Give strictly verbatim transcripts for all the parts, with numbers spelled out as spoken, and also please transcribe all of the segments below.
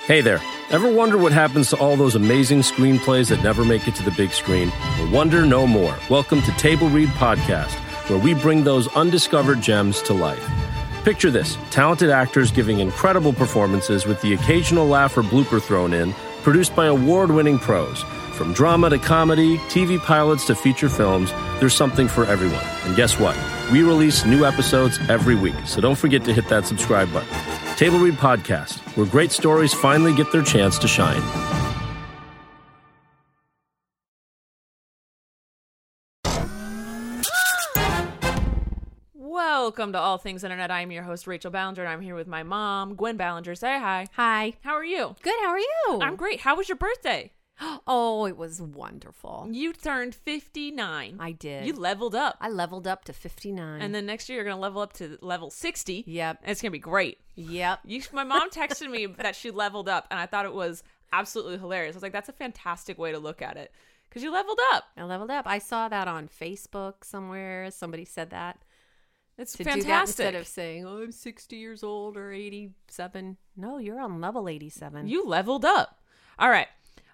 Hey there. Ever wonder what happens to all those amazing screenplays that never make it to the big screen? Well, wonder no more. Welcome to Table Read Podcast, where we bring those undiscovered gems to life. Picture this, talented actors giving incredible performances with the occasional laugh or blooper thrown in, produced by award-winning pros. From drama to comedy, T V pilots to feature films, there's something for everyone. And guess what? We release new episodes every week, so don't forget to hit that subscribe button. Table Read Podcast, where great stories finally get their chance to shine. Welcome to All Things Internet. I'm your host, Rachel Ballinger, and I'm here with my mom, Gwen Ballinger. Say hi. Hi. How are you? Good, how are you? I'm great. How was your birthday? Oh, it was wonderful. You turned fifty-nine. I did. You leveled up. I leveled up to fifty-nine. And then next year you're going to level up to level sixty. Yep. And it's going to be great. Yep. You, my mom texted me that she leveled up, and I thought it was absolutely hilarious. I was like, that's a fantastic way to look at it, because you leveled up. I leveled up. I saw that on Facebook somewhere. Somebody said that. It's to fantastic. Do that instead of saying, oh, I'm sixty years old or eighty-seven. No, you're on level eighty-seven. You leveled up. All right.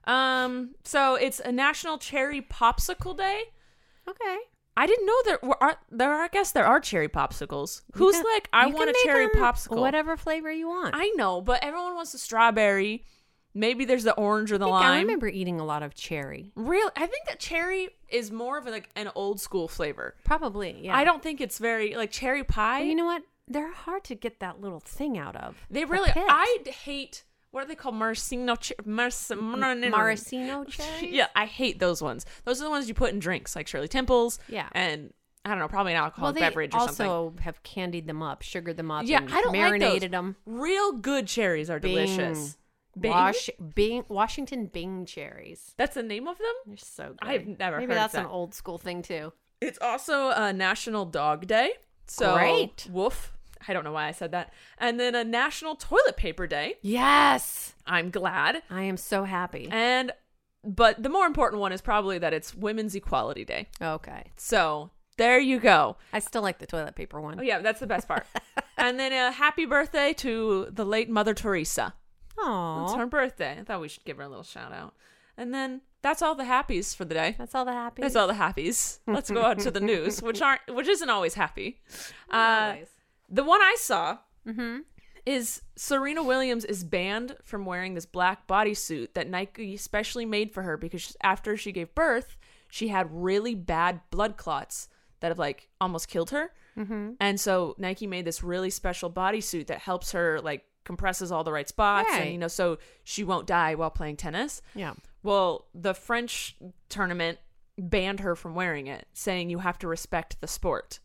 Um. So it's a National Cherry Popsicle Day. Okay. I didn't know there were are, there are. I guess there are cherry popsicles. You Who's can- like, I you want can a make cherry them popsicle. Whatever flavor you want. I know, but everyone wants the strawberry. Maybe there's the orange or the I, think lime. I remember eating a lot of cherry. Real. I think that cherry is more of a, like an old school flavor. Probably, yeah. I don't think it's very like cherry pie. Well, you know what? They're hard to get that little thing out of. They The really. pit. I hate. What are they called? Maraschino cher- Mars- Maraschino cherries? Yeah, I hate those ones. Those are the ones you put in drinks, like Shirley Temples. Yeah. And I don't know, probably an Well, alcoholic they beverage or also something. have candied them up, sugared them up, Yeah, and I don't like marinated those. them. Real good cherries are delicious. Bing? Wash, Bing, Washington Bing cherries. That's the name of them? They're so good. I've never Maybe heard that's that. an old school thing too. It's also a National Dog Day. So, Great. Woof. I don't know why I said that. And then a National Toilet Paper Day. Yes, I'm glad. I am so happy. And, but the more important one is probably that it's Women's Equality Day. Okay, So, there you go. I still like the toilet paper one. Oh, yeah, that's the best part. And then a happy birthday to the late Mother Teresa. It's Aww, her birthday. I thought we should give her a little shout out. And then that's all the happies for the day. that's all the happy. That's all the happies. Let's go out to the news, which aren't, which isn't always happy. Uh, the one I saw Mm-hmm. is Serena Williams is banned from wearing this black bodysuit that Nike specially made for her because after she gave birth, she had really bad blood clots that have like almost killed her. Mm-hmm. And so Nike made this really special bodysuit that helps her, like compresses all the right spots, Right. and you know, so she won't die while playing tennis. Yeah. Well, the French tournament banned her from wearing it, saying you have to respect the sport.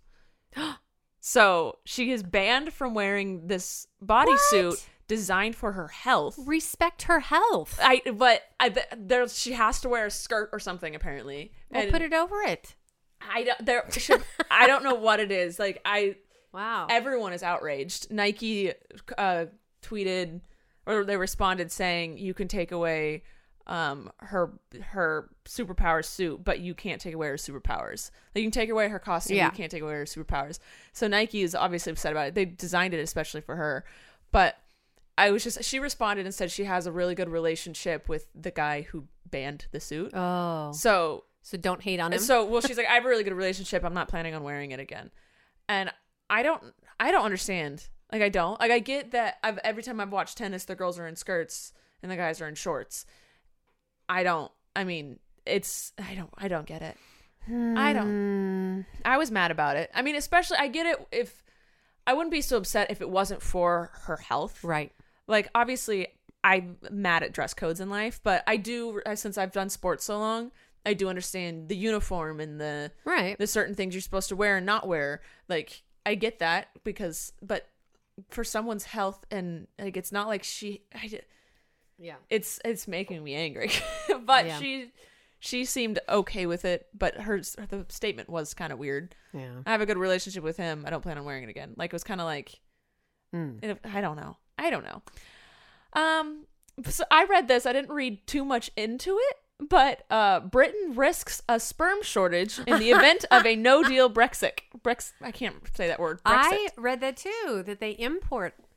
So she is banned from wearing this bodysuit What? designed for her health. Respect her health. I but I there she has to wear a skirt or something apparently. We'll And put it over it. I don't there should, I don't know what it is. Like I Wow. everyone is outraged. Nike uh, tweeted or they responded saying you can take away um her her superpower suit, but you can't take away her superpowers. Like you can take away her costume, Yeah. you can't take away her superpowers. So Nike is obviously upset about it. They designed it especially for her. But I was just she responded and said she has a really good relationship with the guy who banned the suit. Oh. So So don't hate on him. so well she's like, I have a really good relationship. I'm not planning on wearing it again. And I don't I don't understand. Like I don't. Like I get that I've every time I've watched tennis, the girls are in skirts and the guys are in shorts. I don't. I mean, it's I don't I don't get it. I don't. I was mad about it. I mean, especially I get it if I wouldn't be so upset if it wasn't for her health. Right. Like obviously I'm mad at dress codes in life, but I do since I've done sports so long, I do understand the uniform and the Right. the certain things you're supposed to wear and not wear. Like I get that because but for someone's health and like it's not like she I, Yeah. it's it's making me angry. But Yeah. she she seemed okay with it, but her the statement was kind of weird. Yeah. I have a good relationship with him. I don't plan on wearing it again. Like it was kind of like Mm. I don't know. I don't know. Um so I read this. I didn't read too much into it, but uh Britain risks a sperm shortage in the event of a no-deal Brexit. Brex I can't say that word. Brexit. I read that too, that they import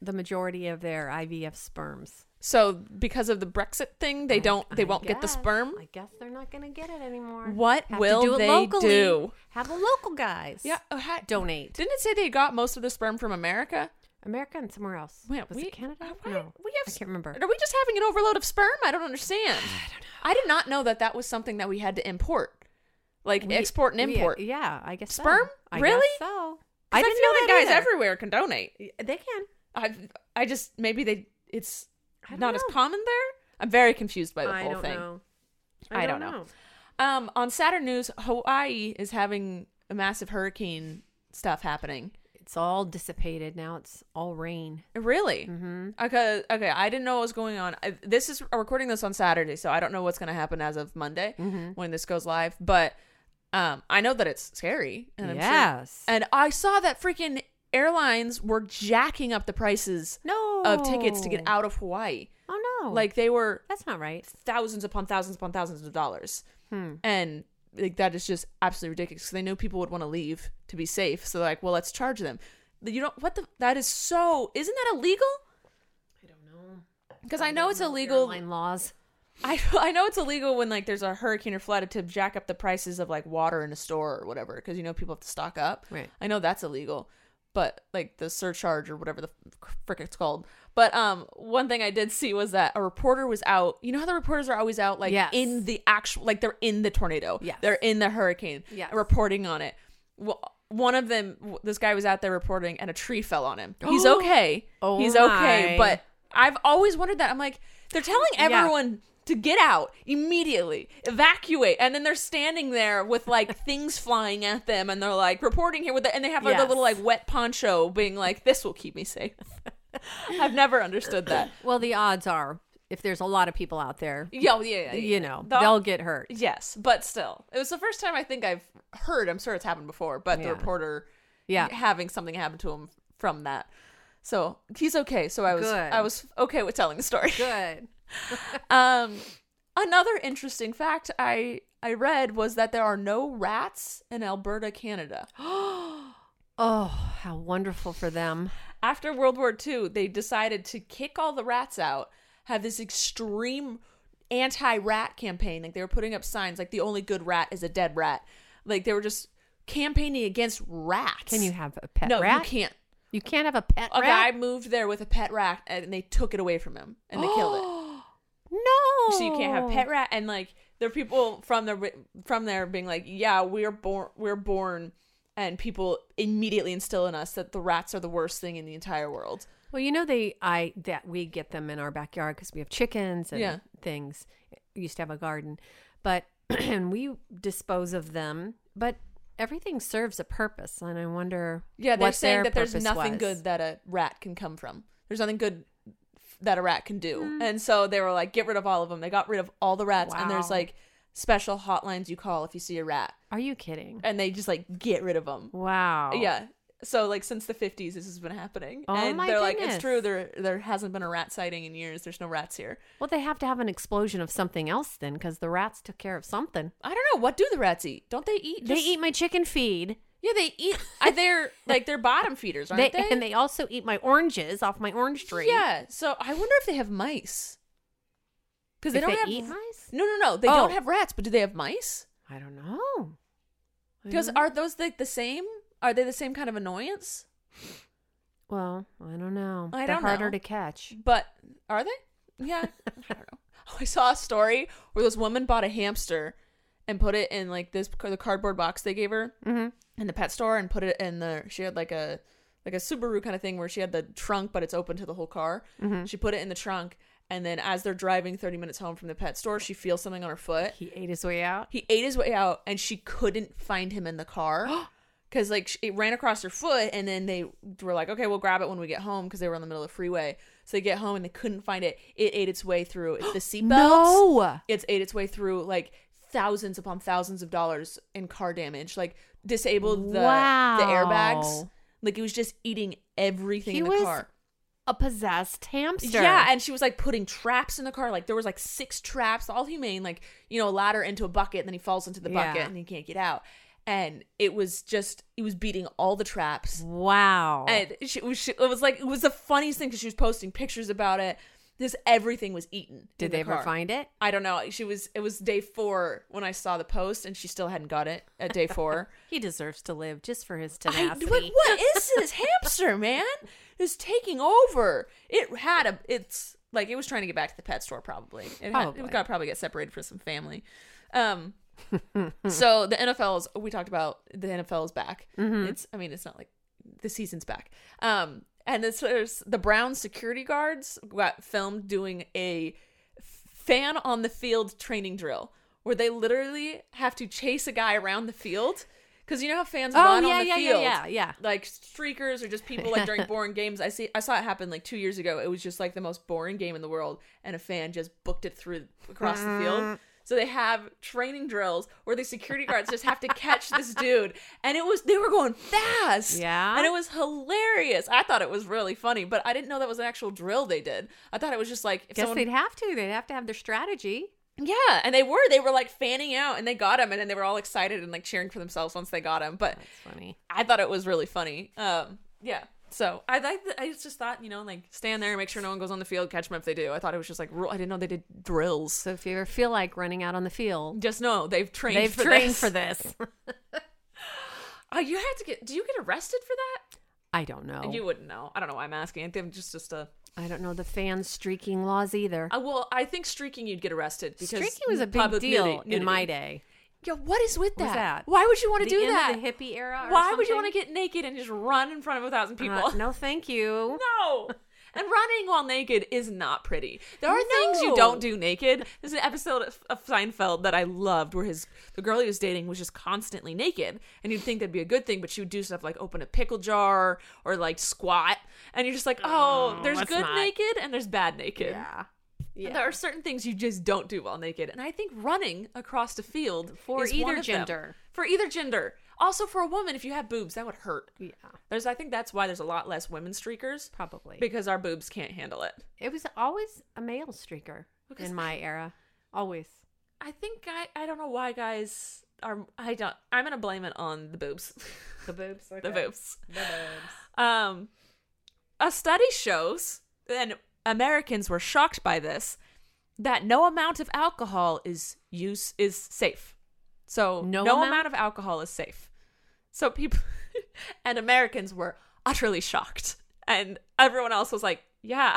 the majority of their I V F sperms. So because of the Brexit thing, they don't, they I won't get the guess. sperm. I guess they're not going to get it anymore. What Have to will do it they locally. do? Have the local guys. Yeah, oh, ha- Donate. Didn't it say they got most of the sperm from America? America and somewhere else. Wait, Was we, it Canada? why- No. we I have. can't remember. Are we just having an overload of sperm? I don't understand. I don't know. I did not know that that was something that we had to import, like We- export and we- import. yeah, I guess so. Sperm? I Really? guess so. I, I feel didn't know like that guys either. everywhere can donate. They can. I I just maybe they it's I don't not as know. common there. I'm very confused by the I whole don't thing. know. I don't know. Um, on Saturn News, Hawaii is having a massive hurricane stuff happening. It's all dissipated now. It's all rain. Really? Mm-hmm. Okay. Okay. I didn't know what was going on. I, this is I'm recording this on Saturday, so I don't know what's going to happen as of Monday Mm-hmm. when this goes live. But um, I know that it's scary. And I'm sure, Yes. and I saw that freaking airlines were jacking up the prices no. of tickets to get out of Hawaii. Oh no. Like they were that's not right. thousands upon thousands upon thousands of dollars. Hmm. And like that is just absolutely ridiculous because they knew people would want to leave to be safe. So they're like, well, let's charge them. You don't what the that is so isn't that illegal? I don't know. Because I know it's illegal. Airline laws. I I know it's illegal when like there's a hurricane or flood to jack up the prices of like water in a store or whatever because you know people have to stock up. Right. I know that's illegal, but like the surcharge or whatever the frick it's called. But um, one thing I did see was that a reporter was out. You know how the reporters are always out like Yes. in the actual like they're in the tornado. Yes. They're in the hurricane. Yes. Reporting on it. Well, one of them, this guy was out there reporting, and a tree fell on him. He's okay. Oh He's okay. my. But I've always wondered that. I'm like, they're telling Yeah. everyone to get out immediately, evacuate, and then they're standing there with like things flying at them, and they're like reporting here with it, and they have like Yes. a little like wet poncho, being like, "This will keep me safe." I've never understood that. Well, the odds are, if there's a lot of people out there, Yeah, yeah, yeah. you know, The- they'll get hurt. Yes, but still, it was the first time I think I've heard. I'm sure it's happened before, but the Yeah. reporter, Yeah. having something happen to him from that. So he's okay. So I was, Good. I was okay with telling the story. Good. Um, another interesting fact I I read was that there are no rats in Alberta, Canada. Oh, how wonderful for them. After World War Two, they decided to kick all the rats out. Have this extreme anti-rat campaign. Like they were putting up signs like the only good rat is a dead rat. Like they were just campaigning against rats. Can you have a pet no, rat? you can't. You can't have a pet A rat? guy moved there with a pet rat and they took it away from him and they killed it. No. So you can't have pet rat, and like there are people from the from there being like, yeah, we're born, we're born, and people immediately instill in us that the rats are the worst thing in the entire world. Well, you know, they I that we get them in our backyard because we have chickens and Yeah. things. We used to have a garden, but and we dispose of them. But everything serves a purpose, and I wonder. Yeah, they're what saying their that there's purpose nothing was. good that a rat can come from. There's nothing good that a rat can do, Mm. and so they were like, get rid of all of them. They got rid of all the rats, and there's Wow. like special hotlines you call if you see a rat, Are you kidding? and they just like get rid of them. Wow. Yeah. So like since the fifties, this has been happening, Oh, and my they're like, goodness. it's true. There there hasn't been a rat sighting in years. There's no rats here. Well, they have to have an explosion of something else then, because the rats took care of something. I don't know. What do the rats eat? Don't they eat? They just- eat my chicken feed. Yeah, they eat. uh, they're like they're bottom feeders, They, aren't they? and they also eat my oranges off my orange tree. Yeah. So I wonder if they have mice. Because they If don't they have eat mice? No, no, no. They Oh. don't have rats, but do they have mice? I don't know. I Because don't- are those like the same? Are they the same kind of annoyance? well, I don't know. I They're don't harder know. to catch. But are they? Yeah. I don't know. Oh, I saw a story where this woman bought a hamster and put it in like this the cardboard box they gave her Mm-hmm. in the pet store and put it in the. She had like a like a Subaru kind of thing where she had the trunk, but it's open to the whole car. Mm-hmm. She put it in the trunk, and then as they're driving thirty minutes home from the pet store, she feels something on her foot. He ate his way out. He ate his way out, and she couldn't find him in the car because like sh- it ran across her foot, and then they were like, "Okay, we'll grab it when we get home," because they were in the middle of the freeway. So they get home and they couldn't find it. It ate its way through the seatbelts. No. It's ate its way through like thousands upon thousands of dollars in car damage, like disabled the Wow. the airbags. Like it was just eating everything He in the was car. A possessed hamster. Yeah, and she was like putting traps in the car. Like there was like six traps, all humane. Like you know, a ladder into a bucket, and then he falls into the bucket, Yeah. and he can't get out. and it was just it was beating all the traps. Wow. And she, it, was, she, it was like it was the funniest thing because she was posting pictures about it. This everything was eaten. Did in they the ever car. find it? I don't know. She was. It was day four when I saw the post, and she still hadn't got it at day four. He deserves to live just for his I, tenacity. like, what is this hamster, man? It's taking over. It had a. It's like it was trying to get back to the pet store. Probably. It had. Probably. It got to probably get separated from some family. Um. So the N F L's. We talked about the N F L is back. Mm-hmm. It's. I mean, it's not like the season's back. Um. And this, there's the Browns security guards got filmed doing a fan on the field training drill where they literally have to chase a guy around the field. Because you know how fans Oh, run yeah, on the yeah, field? yeah, yeah, yeah. Like streakers or just people like during boring games. I see. I saw it happen like two years ago. It was just like the most boring game in the world. And a fan just booked it through across the field. So they have training drills where the security guards just have to catch this dude. And it was, they were going fast. Yeah. And it was hilarious. I thought it was really funny, but I didn't know that was an actual drill they did. I thought it was just like, if Guess someone, they'd have to. They'd have to have their strategy. yeah. And they were, they were like fanning out and they got him and then they were all excited and like cheering for themselves once they got him. But That's funny. I thought it was really funny. Um, yeah. So I like. I just thought, you know, like stand there and make sure no one goes on the field, catch them if they do. I thought it was just like I didn't know they did drills. So if you ever feel like running out on the field, Just know they've trained. they've for trained this. for this. Oh, you have to get. Do you get arrested for that? I don't know. You wouldn't know. I don't know why I'm asking. I think just just a. I don't know the fan streaking laws either. Uh, well, I think streaking you'd get arrested because Streaking was a big public deal nudity- in my nudity. day. Yeah, what is with that? What's that? Why would you want to The do end that? of the hippie era. Or Why would you something? want to get naked and just run in front of a thousand people? Uh, no, thank you. No. And running while naked is not pretty. There are things you No. don't do naked. There's an episode of- of Seinfeld that I loved where his the girl he was dating was just constantly naked. And you'd think that'd be a good thing, but she would do stuff like open a pickle jar or like squat. And you're just like, oh, Oh, there's let's good not. naked and there's bad naked. Yeah. Yeah. There are certain things you just don't do while naked. And I think running across the field For is either one of them. gender. For either gender. Also for a woman, if you have boobs, that would hurt. Yeah, There's, I think that's why there's a lot less women streakers. probably. Because our boobs can't handle it. It was always a male streaker Because in my era. Always. I think I I don't know why guys are I don't I'm gonna blame it on the boobs. The boobs. the boobs. The boobs. Um a study shows, and Americans were shocked by this, that no amount of alcohol is use is safe. So No no, amount? amount of alcohol is safe. So people and Americans were utterly shocked. And everyone else was like, yeah.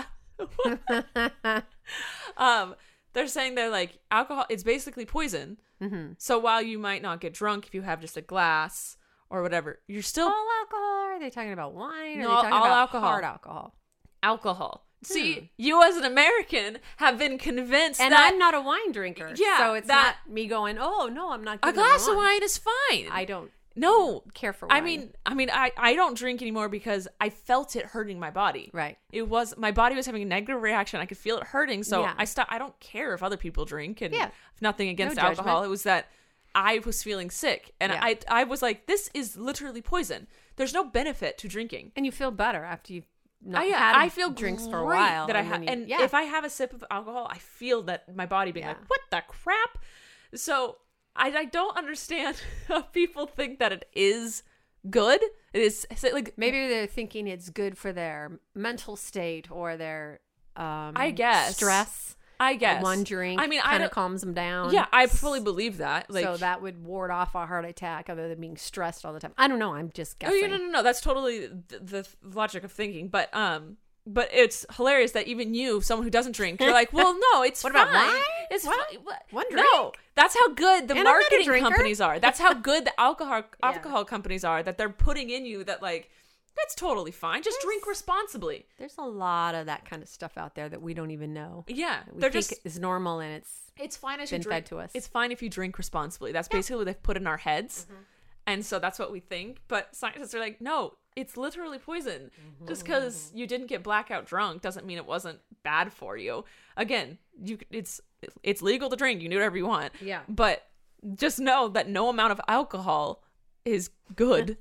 um They're saying they're like, alcohol, it's basically poison. Mm-hmm. So while you might not get drunk if you have just a glass or whatever, you're still All alcohol? Are they talking about wine? Or No, are they talking all about alcohol. hard alcohol? alcohol. Hmm. See, you as an American have been convinced And that I'm not a wine drinker. Yeah, So it's that- not me going, oh, no, I'm not a giving glass them of wine is fine. I don't no care for wine. I mean, I mean, I, I don't drink anymore because I felt it hurting my body. Right. It was my body was having a negative reaction. I could feel it hurting, so Yeah. I stopped. I don't care if other people drink, and Yeah. nothing against No judgment. alcohol. It was that I was feeling sick, and Yeah. I I was like, this is literally poison. There's no benefit to drinking. And you feel better after you've not I, had I feel drinks great for a while. that I and have, then you- and yeah. if I have a sip of alcohol, I feel that my body being Yeah. like, what the crap? So I, I don't understand how people think that it is good. It is is it like Maybe they're thinking it's good for their mental state or their um I guess. stress. I guess One drink I mean, I kind of don't- calms them down. Yeah, I fully believe that. Like, so that would ward off a heart attack other than being stressed all the time. I don't know. I'm just oh guessing. yeah, no, no, no. That's totally the, the logic of thinking. But um, but it's hilarious that even you, someone who doesn't drink, you're like, well, no, it's What fine. about wine? It's What? fine. What? One No, drink? that's how good the And I'm not a marketing drinker. companies are. That's how good the alcohol Yeah. alcohol companies are. That they're putting in you that like that's totally fine. Just drink There's- responsibly. There's a lot of that kind of stuff out there that we don't even know. Yeah, We they're think just. is normal and it's It's fine as been you drink. fed to us. It's fine if you drink responsibly. That's basically what they've put in our heads. Mm-hmm. And so that's what we think. But scientists are like, no, it's literally poison. Just because you didn't get blackout drunk doesn't mean it wasn't bad for you. Again, you it's it's legal to drink. You can do whatever you want. Yeah. But just know that no amount of alcohol is good.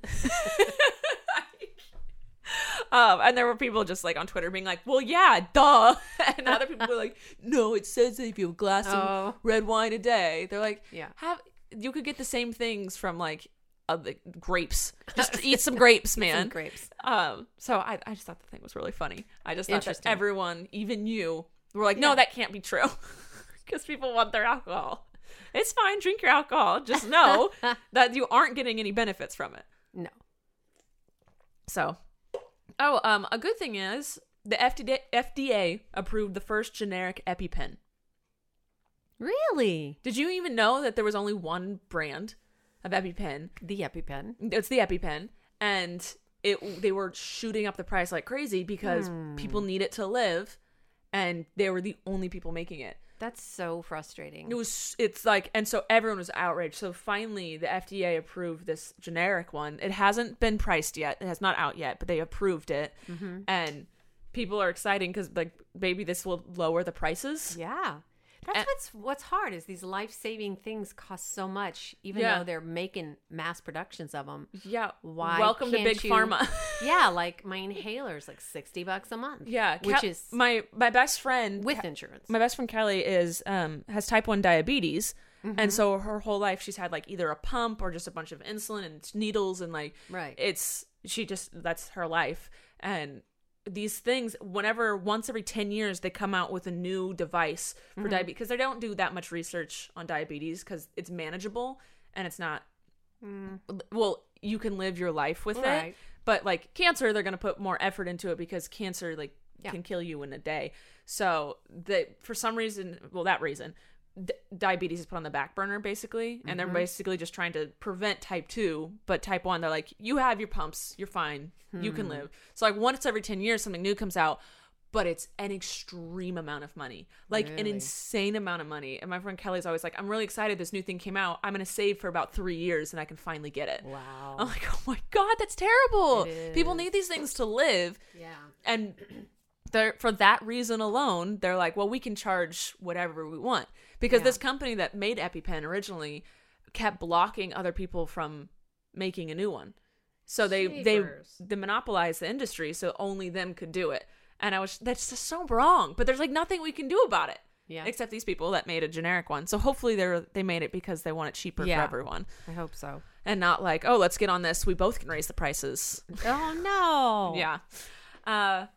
Um, and there were people just like on Twitter being like, well, yeah, duh. And other people were like, no, it says that if you have a glass Oh. of red wine a day. They're like, Yeah. have you could get the same things from like of the grapes. Just eat some grapes, man. Some grapes. Um, so I, I just thought the thing was really funny. I just thought that Interesting. everyone, even you, were like, no, Yeah. that can't be true. Because people want their alcohol. It's fine. Drink your alcohol. Just know that you aren't getting any benefits from it. No. So, oh, um, a good thing is the F D A, F D A approved the first generic EpiPen. Really? Did you even know that there was only one brand of EpiPen? The EpiPen. It's the EpiPen, and it they were shooting up the price like crazy because Hmm. people need it to live, and they were the only people making it. That's so frustrating. It was, it's like, and so everyone was outraged. So finally, the F D A approved this generic one. It hasn't been priced yet. It has not out yet, but they approved it, Mm-hmm. and people are excited because, like, maybe this will lower the prices. Yeah. That's And- what's what's hard is these life-saving things cost so much, even Yeah. though they're making mass productions of them. Yeah. Why Welcome to can't Big you- Pharma. Yeah, like my inhaler's like sixty bucks a month. Yeah, which Cal- is my my best friend with insurance. my best friend Kelly is um has type one diabetes, Mm-hmm. and so her whole life she's had like either a pump or just a bunch of insulin and needles, and like Right. it's she just that's her life. And these things, whenever once every ten years they come out with a new device for Mm-hmm. diabetes, because they don't do that much research on diabetes because it's manageable and it's not well, you can live your life with it. Mm. Right. But like cancer, they're going to put more effort into it because cancer like Yeah. can kill you in a day. So that for some reason, well, that reason, d- diabetes is put on the back burner basically, and they're basically just trying to prevent type two. But type one, they're like, you have your pumps, you're fine, you can live. So like once every ten years, something new comes out. But it's an extreme amount of money, like an Really? insane amount of money. And my friend Kelly's always like, I'm really excited this new thing came out. I'm going to save for about three years and I can finally get it. Wow. I'm like, oh my God, that's terrible. It People is. need these things to live. Yeah. And they're, for that reason alone, they're like, well, we can charge whatever we want. Because Yeah. this company that made EpiPen originally kept blocking other people from making a new one. So they, they, Jeepers. they monopolized the industry, so only them could do it. And I was, that's just so wrong. But there's like nothing we can do about it. Yeah. Except these people that made a generic one. So hopefully they're, they made it because they want it cheaper Yeah. for everyone. I hope so. And not like, oh, let's get on this. We both can raise the prices. Oh no. Yeah. Uh,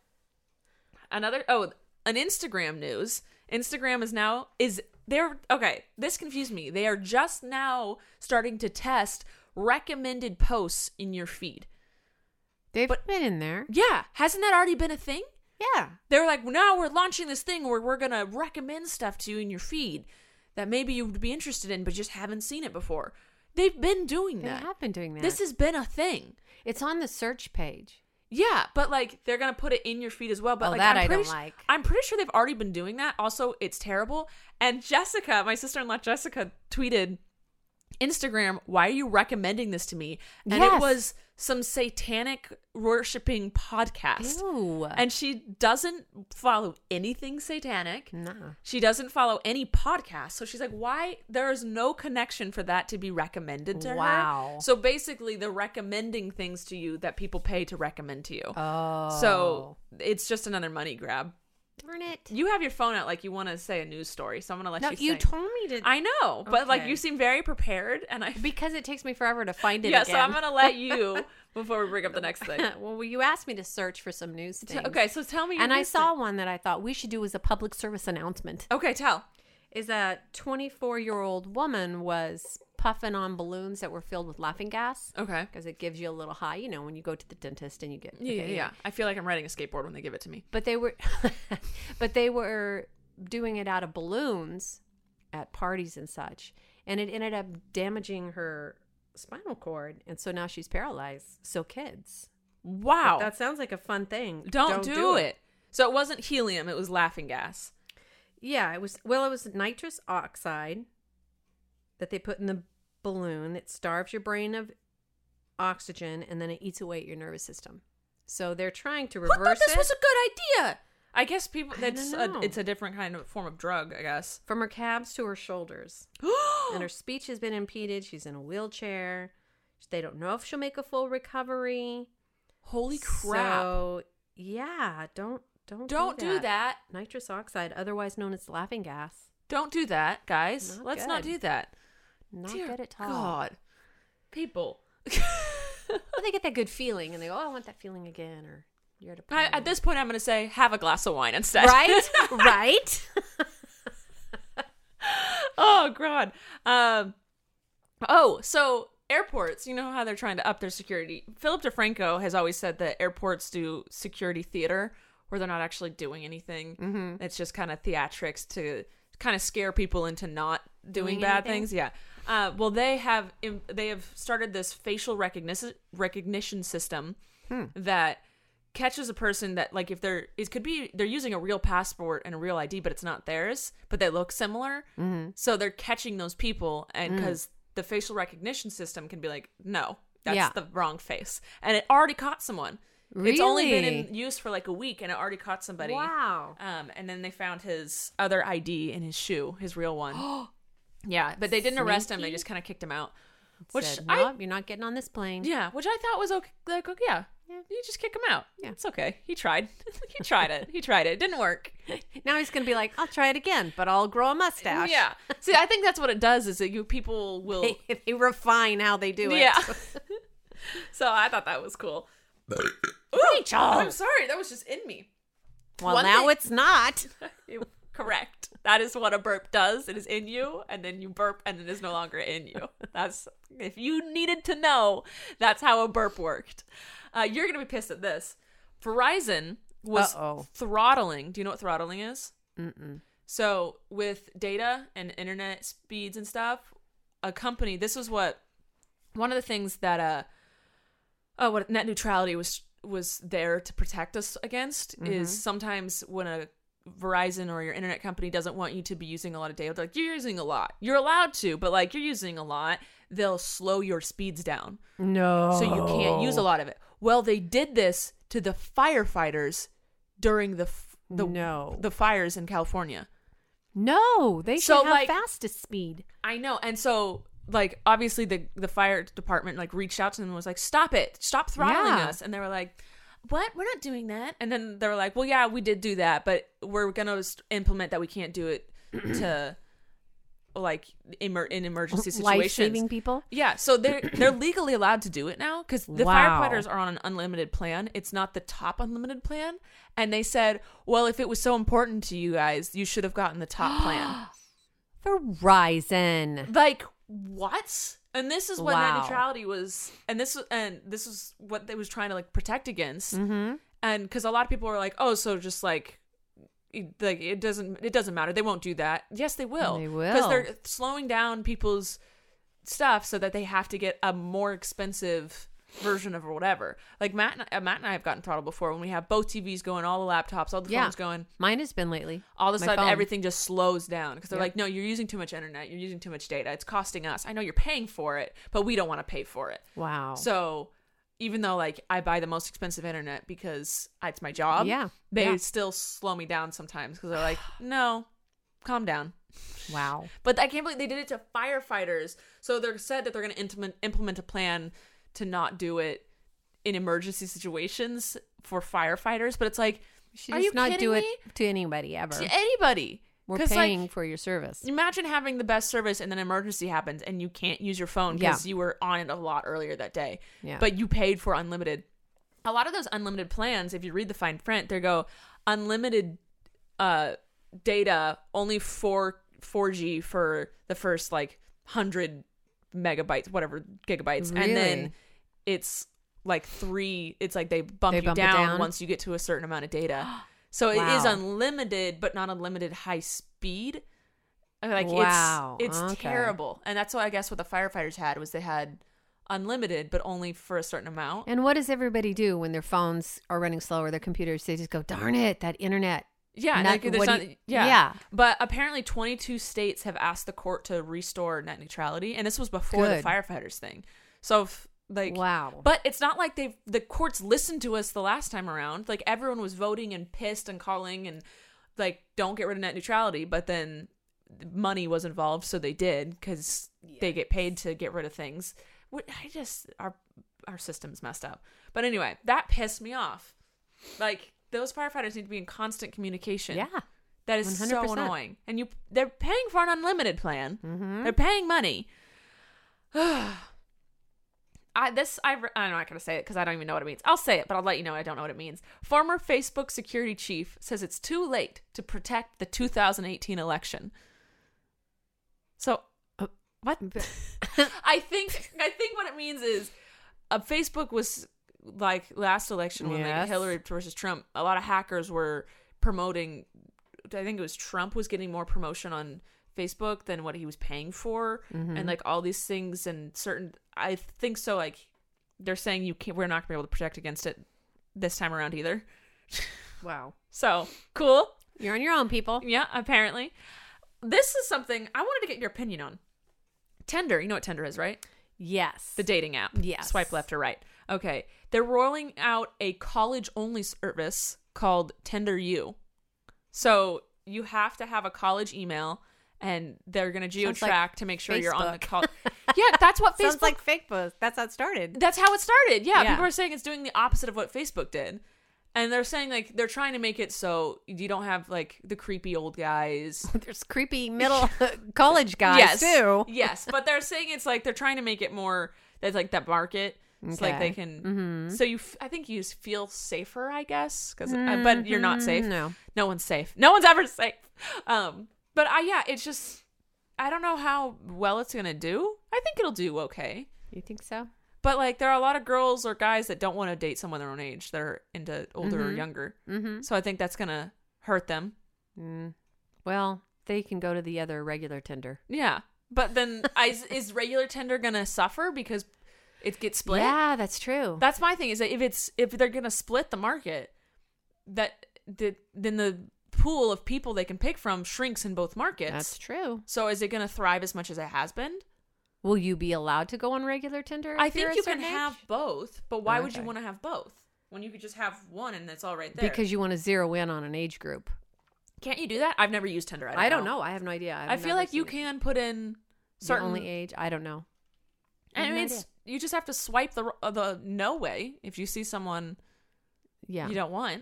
another, oh, an Instagram news. Instagram is now, is, they're, okay, this confused me. They are just now starting to test recommended posts in your feed. They've been in there. Yeah. Hasn't that already been a thing? Yeah. They're like, now we're launching this thing where we're going to recommend stuff to you in your feed that maybe you would be interested in, but just haven't seen it before. They've been doing They that. have been doing that. This has been a thing. It's on the search page. Yeah, but like they're gonna put it in your feed as well. But Oh, like that I'm I pretty don't su- like. I'm pretty sure they've already been doing that. Also, it's terrible. And Jessica, my sister-in-law Jessica, tweeted, Instagram, why are you recommending this to me? And Yes. it was some satanic worshiping podcast. Ooh. And she doesn't follow anything satanic. no. She doesn't follow any podcast. So she's like, why? There is no connection for that to be recommended to Wow. her. So basically, they're recommending things to you that people pay to recommend to you. Oh. So it's just another money grab. darn it. You have your phone out like you want to say a news story. So I'm going to let No, you you say. told me to. I know, but like Okay. you seem very prepared. And I. because it takes me forever to find it Yeah, again. so I'm going to let you before we bring up the next thing. well, you asked me to search for some news things. Okay, so tell me. Your And I news saw thing. one that I thought we should do as a public service announcement. Okay, tell. Is a twenty-four-year-old woman was puffing on balloons that were filled with laughing gas Okay. because it gives you a little high, you know, when you go to the dentist and you get Yeah, yeah, okay, yeah. I feel like I'm riding a skateboard when they give it to me. But they were, but they were doing it out of balloons at parties and such, and it ended up damaging her spinal cord, and so now she's paralyzed. So kids, Wow. that sounds like a fun thing. Don't, do, it. So it wasn't helium, it was laughing gas. Yeah, it was. Well, it was nitrous oxide that they put in the balloon. It starves your brain of oxygen, and then it eats away at your nervous system. So they're trying to Who thought reverse this it. was a good idea? I guess people I that's don't a, know. it's a different kind of form of drug, I guess. From her calves to her shoulders. And her speech has been impeded. She's in a wheelchair. They don't know if she'll make a full recovery. Holy crap. So, yeah, don't don't Don't do do that. that. Nitrous oxide, otherwise known as laughing gas. Don't do that, guys. Not Let's not good. do that. Not Dear good at all. God. People. Well, they get that good feeling, and they go, "Oh, I want that feeling again." Or you're at a I, party. at this point, I'm going to say, have a glass of wine instead. right, right. Oh, God. Um, oh, so airports, you know how they're trying to up their security. Philip DeFranco has always said that airports do security theater where they're not actually doing anything. Mm-hmm. It's just kind of theatrics to kind of scare people into not doing, Doing bad anything? things. Yeah. Uh, well, they have im- they have started this facial recognition recognition system Hmm. that catches a person that, like, if they're it could be they're using a real passport and a real I D, but it's not theirs, but they look similar. Mm-hmm. So they're catching those people, and Mm. because the facial recognition system can be like, no, that's Yeah. the wrong face, and it already caught someone. It's only been Really? in use for like a week, and it already caught somebody. Wow. Um, and then they found his other I D in his shoe, his real one. Yeah, but they didn't arrest him; they Sneaky. just kind of kicked him out. Which Said, I, nope, you're not getting on this plane. yeah, which I thought was okay. Like, okay, yeah, Yeah. you just kick him out. Yeah. It's okay. He tried. he tried it. He tried it. It didn't work. Now he's going to be like, I'll try it again, but I'll grow a mustache. Yeah. See, I think that's what it does. Is that you people will. They, they refine how they do it. Yeah. So I thought that was cool. Rachel. I'm sorry. That was just in me. Well, One now thing- it's not. You- Correct. That is what a burp does. It is in you, and then you burp, and it is no longer in you. That's if you needed to know. That's how a burp worked. Uh, you're gonna be pissed at this. Verizon was Uh-oh. throttling. Do you know what throttling is? Mm-mm. So with data and internet speeds and stuff, a company. This was what one of the things that uh oh what net neutrality was was there to protect us against is sometimes when a Verizon or your internet company doesn't want you to be using a lot of data. They're like, you're using a lot. You're allowed to, but like you're using a lot. They'll slow your speeds down. No. So you can't use a lot of it. Well, they did this to the firefighters during the f- the No. the fires in California. No, they should So, have like- fastest speed. I know. And so like obviously the the fire department like reached out to them and was like, stop it. Stop throttling Yeah. us. And they were like, what? We're not doing that. And then they were like, well, yeah, we did do that, but we're going to implement that we can't do it to like emer- in emergency situations. Life-saving people. Yeah, so they're they're legally allowed to do it now because the Wow. firefighters are on an unlimited plan. It's not the top unlimited plan, and they said, "Well, if it was so important to you guys, you should have gotten the top plan." Verizon. Like what? And this is what net Wow. neutrality was, and this and this is what they was trying to like protect against. Mm-hmm. And because a lot of people were like, "Oh, so just like." it- Like it doesn't, it doesn't matter. They won't do that. Yes, they will. They because will. they're slowing down people's stuff so that they have to get a more expensive version of whatever. Like Matt, and, uh, Matt and I have gotten throttled before when we have both T Vs going, all the laptops, all the Yeah. phones going. Mine has been lately. All of a My sudden, phone. everything just slows down because they're Yeah. like, "No, you're using too much internet. You're using too much data. It's costing us. I know you're paying for it, but we don't want to pay for it." Wow. So even though like I buy the most expensive internet because it's my job, Yeah. they Yeah. still slow me down sometimes because they're like, "No, calm down." Wow. But I can't believe they did it to firefighters. So they're said that they're going to implement implement a plan to not do it in emergency situations for firefighters. But it's like, You should are just you not kidding do me? it to anybody ever. To anybody. We're 'Cause, paying like, for your service. imagine having the best service and then an emergency happens and you can't use your phone because you were on it a lot earlier that day. Yeah. But you paid for unlimited. A lot of those unlimited plans, if you read the fine print, they go unlimited uh, data, only four four G for the first like hundred megabytes, whatever gigabytes, and then Really? it's like three. It's like they bump They you bump it down, down? once you get to a certain amount of data. So it is Wow. unlimited, but not unlimited high speed. Like Wow. it's it's Okay. terrible, and that's what I guess what the firefighters had was they had unlimited, but only for a certain amount. And what does everybody do when their phones are running slow or their computers? They just go, darn it, that internet. Yeah, Not- like, there's what do not, you- yeah, yeah. But apparently, twenty-two states have asked the court to restore net neutrality, and this was before Good. the firefighters thing. So, if, like, Wow. but it's not like they the courts listened to us the last time around. Like everyone was voting and pissed and calling and like, don't get rid of net neutrality. But then money was involved, so they did because they get paid to get rid of things. Wh- I just our our system's messed up. But anyway, that pissed me off. Like those firefighters need to be in constant communication. Yeah. That is one hundred so percent. annoying. And you they're paying for an unlimited plan. Mm-hmm. They're paying money. I this I I'm not gonna say it because I don't even know what it means. I'll say it, but I'll let you know I don't know what it means. Former Facebook security chief says it's too late to protect the two thousand eighteen election. So, uh, what? I think I think what it means is, uh, Facebook was like last election when Yes. like Hillary versus Trump. A lot of hackers were promoting. I think it was Trump was getting more promotion on Facebook than what he was paying for, Mm-hmm. and like all these things and certain. I think so. Like they're saying you can't. We're not gonna be able to protect against it this time around either. Wow. So cool. You're on your own, people. Yeah, apparently. This is something I wanted to get your opinion on. Tinder. You know what Tinder is, right? Yes. The dating app. Yes. Swipe left or right. Okay. They're rolling out a college-only service called Tinder U. So you have to have a college email, and they're going to Sounds geotrack like to make sure you're on the Facebook. college. Yeah, that's what Facebook... Sounds like Facebook. That's how it started. That's how it started. Yeah, Yeah. people are saying it's doing the opposite of what Facebook did. And they're saying, like, they're trying to make it so you don't have, like, the creepy old guys. There's creepy middle college guys yes. too. Yes, but they're saying it's like they're trying to make it more that's like that market. It's like they Okay. can. Mm-hmm. So you, f- I think you feel safer, I guess, because uh, but you're not safe. No. No one's safe. No one's ever safe. Um, but I yeah, it's just I don't know how well it's gonna do. I think it'll do okay. You think so? But like there are a lot of girls or guys that don't want to date someone their own age. They're into older or Mhm. younger. Mm-hmm. So I think that's gonna hurt them. Mm. Well, they can go to the other regular Tinder. Yeah. But then is, is regular Tinder gonna suffer because it gets split? Yeah, that's true. That's my thing is that if it's if they're gonna split the market, that the then the pool of people they can pick from shrinks in both markets. That's true. So is it gonna thrive as much as it has been? Will you be allowed to go on regular Tinder? I if you're think a you can certain age? have both, but why would you Okay. want to have both when you could just have one and it's all right there? Because you want to zero in on an age group. Can't you do that? I've never used Tinder. I don't, I don't know. I have no idea. I've I feel never like you seen it. can put in The certain only age. I don't know. I and have I no mean, it's, you just have to swipe the uh, the no way if you see someone Yeah. you don't want.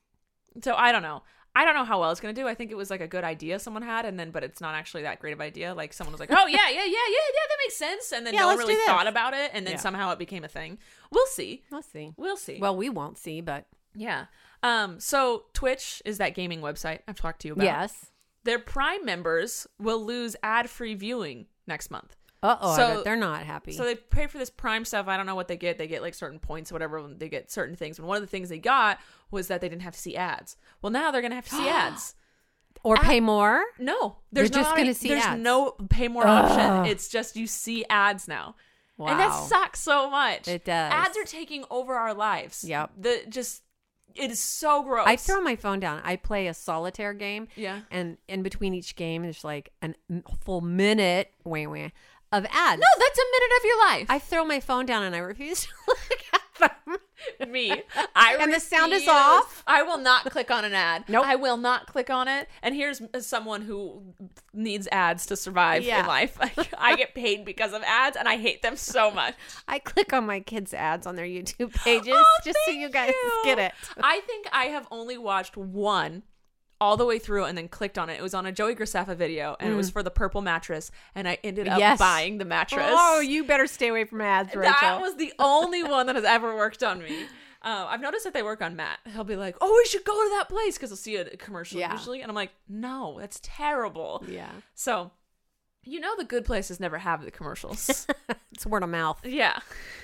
So I don't know. I don't know how well it's gonna do. I think it was like a good idea someone had, and then but it's not actually that great of idea. Like someone was like, "Oh yeah, yeah, yeah, yeah, yeah, that makes sense," and then Yeah, no one let's really do this. thought about it, and then Yeah. somehow it became a thing. We'll see. We'll see. We'll see. Well, we won't see, but yeah. Um. So Twitch is that gaming website I've talked to you about. yes. Their Prime members will lose ad-free viewing next month. Uh oh. So- I bet they're not happy. So they pay for this Prime stuff. I don't know what they get. They get like certain points or whatever. When they get certain things. And one of the things they got was that they didn't have to see ads. Well, now they're gonna have to see ads. or pay more. No, there's You're just not gonna a- see There's ads. no pay more Ugh. option. It's just you see ads now, Wow. and that sucks so much. It does. Ads are taking over our lives. Yep. The just it is so gross. I throw my phone down. I play a solitaire game. Yeah. And in between each game, there's like a full minute wah, wah, of ads. No, that's a minute of your life. I throw my phone down and I refuse to look at them. Me. I And the sound is refuse. off? I will not click on an ad. Nope. I will not click on it. And here's someone who needs ads to survive Yeah. in life. I get paid because of ads, and I hate them so much. I click on my kids' ads on their YouTube pages Oh, just so thank you guys you. get it. I think I have only watched one all the way through and then clicked on it. It was on a Joey Graceffa video, and it was for the purple mattress, and I ended up Mm. Yes. buying the mattress. Oh, you better stay away from ads, Rachel. That was the only one that has ever worked on me. Uh, I've noticed that they work on Matt. He'll be like, "Oh, we should go to that place," because he'll see a commercial Yeah. usually, and I'm like, "No, that's terrible." Yeah. So, you know, the good places never have the commercials. It's word of mouth. Yeah.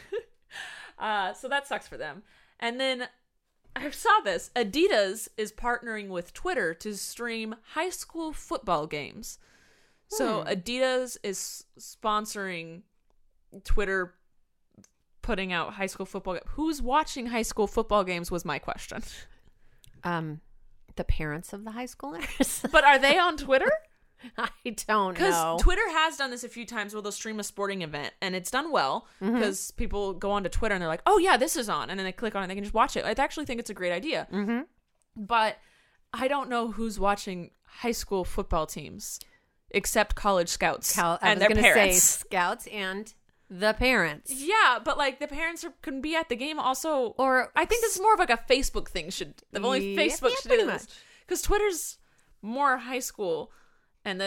uh, so that sucks for them. And then I saw this. Adidas is partnering with Twitter to stream high school football games. So Hmm. Adidas is sponsoring Twitter putting out high school football. ga- Who's watching high school football games was my question. Um, the parents of the high schoolers. But are they on Twitter? I don't Because know. Twitter has done this a few times where they'll stream a sporting event, and it's done well because people go onto Twitter and they're like, "Oh yeah, this is on," and then they click on it and they can just watch it. I actually think it's a great idea. mm-hmm. But I don't know who's watching high school football teams except college scouts Cal- I and was their gonna parents. say scouts and the parents. Yeah, but like the parents are, can be at the game also. Or I think this is more of like a Facebook thing. Should the only Yeah, Facebook yeah, should pretty do this much. because Twitter's more high school, and then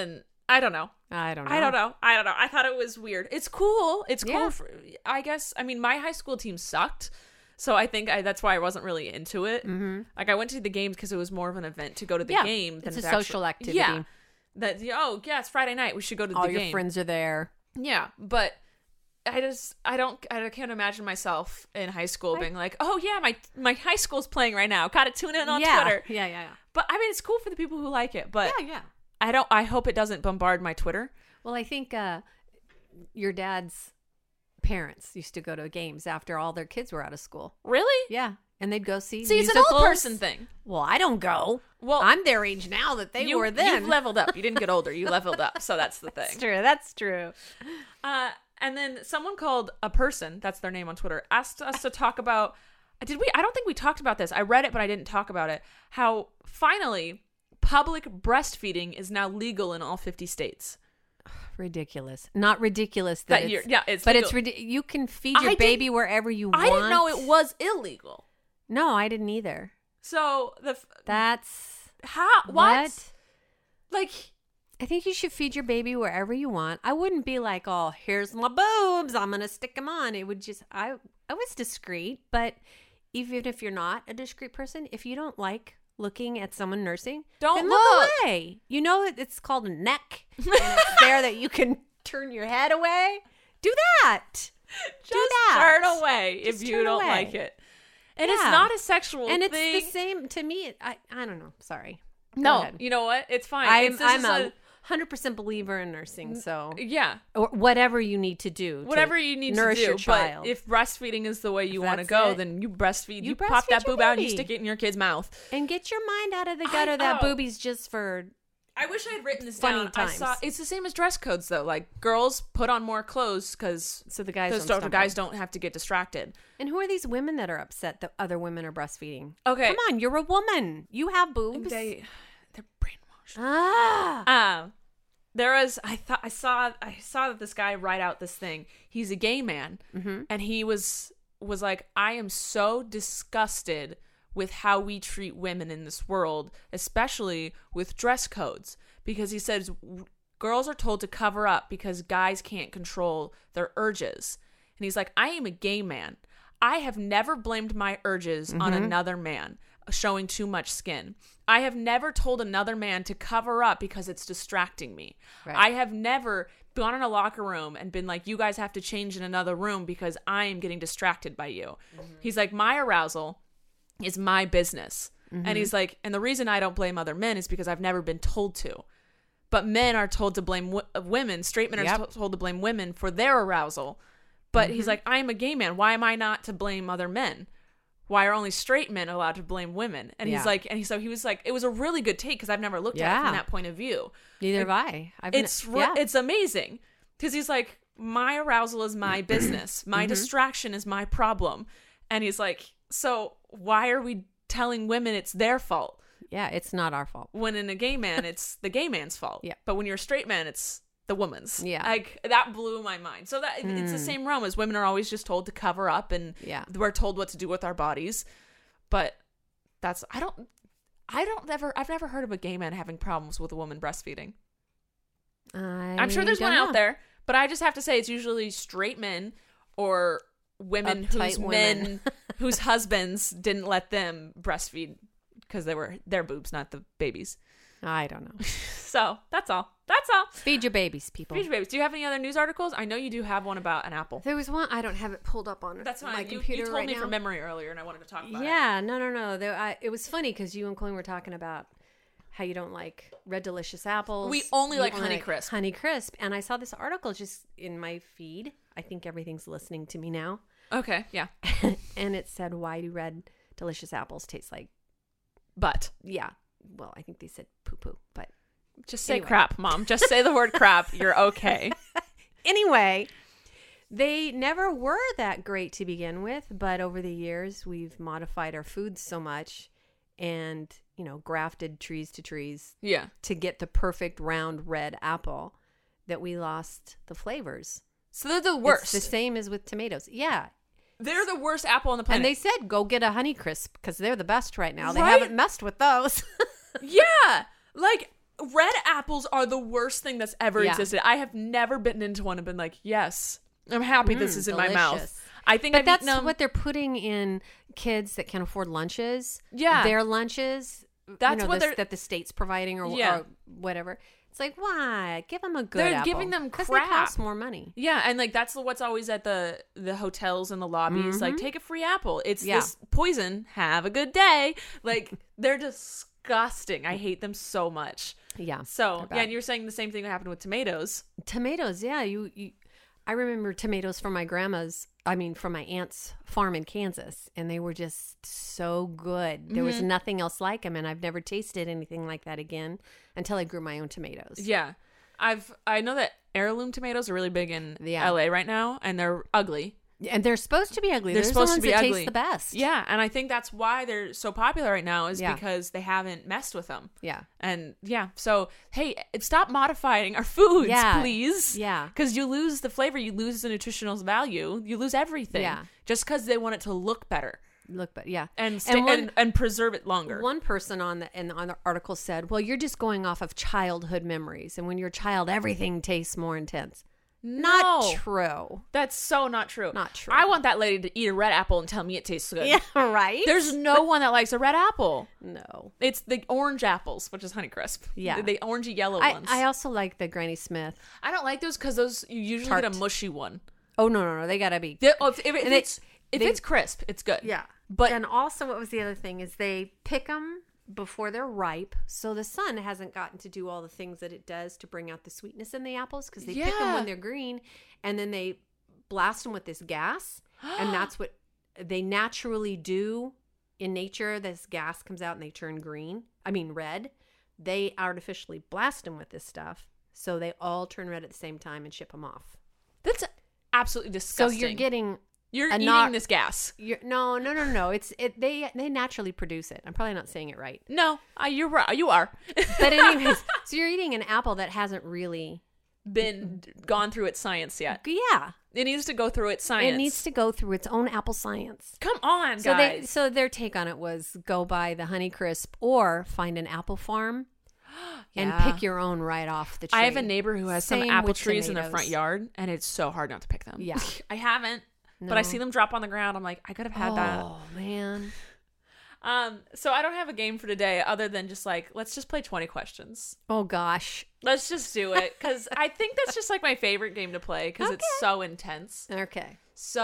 I don't know. I don't know. I don't know. I don't know. I thought it was weird. It's cool. It's cool. Yeah. For, I guess. I mean, my high school team sucked. So I think I, that's why I wasn't really into it. Mm-hmm. Like I went to the games because it was more of an event to go to the Yeah, game. Than it's a to actually- social activity. Yeah. That, oh, yeah, it's Friday night. We should go to All the your game. friends are there. Yeah. But I just, I don't, I can't imagine myself in high school being like, oh, yeah, my my high school's playing right now. Gotta tune in on yeah. Twitter. Yeah, yeah, yeah. But I mean, it's cool for the people who like it. But Yeah, yeah. I don't, I hope it doesn't bombard my Twitter. Well, I think uh, your dad's parents used to go to games after all their kids were out of school. Really? Yeah. And they'd go see See, it's an musicals. old person thing. Well, I don't go. Well, I'm their age now that they you, were then. You've leveled up. You didn't get older. You leveled up. So that's the That's thing. true. That's true. Uh, and then someone called a person, that's their name on Twitter, asked us to talk about, did we, I don't think we talked about this. I read it, but I didn't talk about it. How finally public breastfeeding is now legal in all fifty states. Ridiculous. Not ridiculous that, That it's, you're, yeah, it's but legal. it's ridiculous. You can feed your I baby didn't- wherever you want. I didn't know it was illegal. No, I didn't either. So the, f- That's how, what? what? Like, I think you should feed your baby wherever you want. I wouldn't be like, "Oh, here's my boobs. I'm gonna stick them on." It would just, I, I was discreet, but even if you're not a discreet person, if you don't like looking at someone nursing, Don't then look. look away. You know, it- it's called a neck, and it's there that you can turn your head away. Do that. just Do that. turn away if Just you turn don't away. like it. And it's Yeah. not a sexual And it's thing. the same to me. I, I don't know. Sorry. Go No, ahead. you know what? It's fine. I'm, it's, this I'm is a hundred percent believer in nursing. So yeah, or whatever you need to do, to whatever you need nourish to do. your child. But if breastfeeding is the way you If want to that's go, it, then you breastfeed. You, you pop that breastfeed your boob out and you baby. stick it in your kid's mouth. And get your mind out of the I gutter that know. boobies just for. I wish I had written this Funny down. I saw times. it's the same as dress codes though. Like girls put on more clothes because So the guys those don't the stumble. guys don't have to get distracted. And who are these women that are upset that other women are breastfeeding? Okay, Come on, you're a woman. You have boobs. they they're brainwashed. ah. Um, there was I thought I saw I saw that this guy write out this thing. He's a gay man, Mm-hmm. and he was was like, I am so disgusted with how we treat women in this world, especially with dress codes, because he says w- girls are told to cover up because guys can't control their urges, and he's like, I am a gay man. I have never blamed my urges on Mm-hmm. another man showing too much skin. I have never told another man to cover up because it's distracting me. Right. I have never gone in a locker room and been like, you guys have to change in another room because I am getting distracted by you. Mm-hmm. He's like, my arousal is my business. Mm-hmm. And he's like, and the reason I don't blame other men is because I've never been told to. But men are told to blame w- women, straight men are Yep. to- told to blame women for their arousal. But Mm-hmm. he's like, I am a gay man. Why am I not to blame other men? Why are only straight men allowed to blame women? And Yeah. he's like, and he, so he was like, it was a really good take because I've never looked at it Yeah. from that point of view. Neither have I. I've It's been, re- yeah. it's amazing because he's like, my arousal is my business. My Mm-hmm. distraction is my problem. And he's like, so why are we telling women it's their fault? yeah, it's not our fault. When in a gay man, it's the gay man's fault. Yeah. But when you're a straight man, it's the woman's. Yeah. Like that blew my mind. So that it's the Mm. same realm as women are always just told to cover up and Yeah. we're told what to do with our bodies. But that's I don't I don't ever I've never heard of a gay man having problems with a woman breastfeeding. I I'm sure there's don't one know. out there, but I just have to say it's usually straight men or women Uptight whose women. men whose husbands didn't let them breastfeed because they were their boobs, not the babies. I don't know. So that's all. That's all. Feed your babies, people. Feed your babies. Do you have any other news articles? I know you do have one about an apple. There was one. I don't have it pulled up on That's fine. my You, computer you told right me now. from memory earlier, and I wanted to talk about it. Yeah, no, no, no. There, I, it was funny because you and Colleen were talking about how you don't like Red Delicious apples. We only You like Honey Crisp. Honey Crisp, and I saw this article just in my feed. I think everything's listening to me now, Okay. Yeah. and it said, "Why do Red Delicious apples taste like?" But Yeah, well, I think they said poo poo, but just say Anyway. crap, Mom. Just say the word crap. You're okay. anyway, they never were that great to begin with, but over the years we've modified our foods so much and, you know, grafted trees to trees Yeah. to get the perfect round red apple that we lost the flavors. So they're the worst. It's the same as with tomatoes. Yeah. They're the worst apple on the planet. And they said go get a Honey Crisp because they're the best right now. They Right? haven't messed with those. Yeah. Like, red apples are the worst thing that's ever Yeah. existed. I have never bitten into one and been like, yes, I'm happy this Mm, is in my mouth. delicious. I think But I've that's eaten them. what they're putting in kids that can afford lunches. Yeah. Their lunches. That's you know, what this- they're- that the state's providing or, Yeah. or whatever. It's like, why? Give them a good They're apple. giving them 'Cause crap. they cost more money. Yeah, and like that's what's always at the the hotels and the lobbies. Like, take a free apple. It's Yeah. this poison. Have a good day. Like, they're disgusting. I hate them so much. Yeah. So they're bad. yeah, and you're saying the same thing that happened with tomatoes. Tomatoes, yeah. You, you, I remember tomatoes from my grandma's, I mean, from my aunt's farm in Kansas, and they were just so good. There Mm-hmm. was nothing else like them, and I've never tasted anything like that again until I grew my own tomatoes. Yeah, I've I know that heirloom tomatoes are really big in Yeah. L A right now, and they're ugly. And they're supposed to be ugly. They're Those supposed are to the be ones that ugly. taste the best. Yeah, and I think that's why they're so popular right now is Yeah. because they haven't messed with them. Yeah. And yeah, so hey, stop modifying our foods, Yeah. please. Yeah. Because you lose the flavor, you lose the nutritional value, you lose everything. Yeah. Just because they want it to look better Look, but yeah. and sta- and, one- and, and preserve it longer. One person on the in, on the article said, "Well, you're just going off of childhood memories, and when you're a child, everything tastes more intense." Not No. true. That's so not true. Not true. I want that lady to eat a red apple and tell me it tastes good. Yeah, right. There's no one that likes a red apple. no. It's the orange apples, which is Honeycrisp. Yeah. The, the orangey yellow I, ones. I also like the Granny Smith. I don't like those because those you usually get Tart. a mushy one. Oh no, no, no! They gotta be. They- oh, if, if, if And they- it's if they- it's crisp, it's good. Yeah, But- and also, what was the other thing is they pick them before they're ripe, so the sun hasn't gotten to do all the things that it does to bring out the sweetness in the apples because they pick them Yeah. when they're green, and then they blast them with this gas, and that's what they naturally do in nature. This gas comes out and they turn green. I mean red. They artificially blast them with this stuff, so they all turn red at the same time and ship them off. That's absolutely disgusting. So you're getting you're a eating not- this gas. You're, no, no, no, no. It's it. They they naturally produce it. I'm probably not saying it right. No, uh, you're right. You are. But anyways, so you're eating an apple that hasn't really. Been gone through its science yet. Yeah, It needs to go through its science. it needs to go through its own apple science. Come on, So they guys. so their take on it was go buy the Honeycrisp or find an apple farm and Yeah. pick your own right off the tree. I have a neighbor who has some Same apple with trees in their tomatoes. front yard, and it's so hard not to pick them. Yeah. I haven't, but I No. see them drop on the ground. I'm like, I could have had that. Oh man. Um, so I don't have a game for today other than just like, let's just play twenty questions. Oh gosh. Let's just do it because I think that's just like my favorite game to play because it's Okay. so intense. Okay.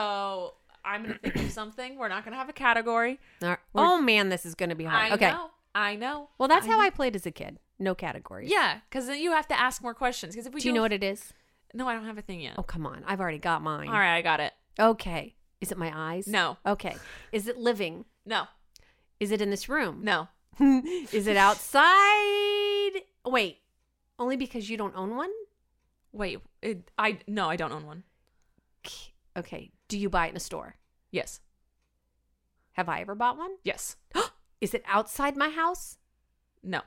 So I'm gonna think of something. We're not gonna have a category. All right. Oh man, this is going to be hard. I okay. know. I know. Well, that's I how know. I played as a kid. No categories. Yeah, because then you have to ask more questions. Because if we Do you know what it is? No, I don't have a thing yet. Oh come on, I've already got mine. All right, I got it. Okay. Is it my eyes? No. Okay. Is it living? No. Is it in this room? No. Is it outside? Wait. Only because you don't own one? Wait. It, I no, I don't own one. Okay. Do you buy it in a store? Yes. Have I ever bought one? Yes. Is it outside my house? No.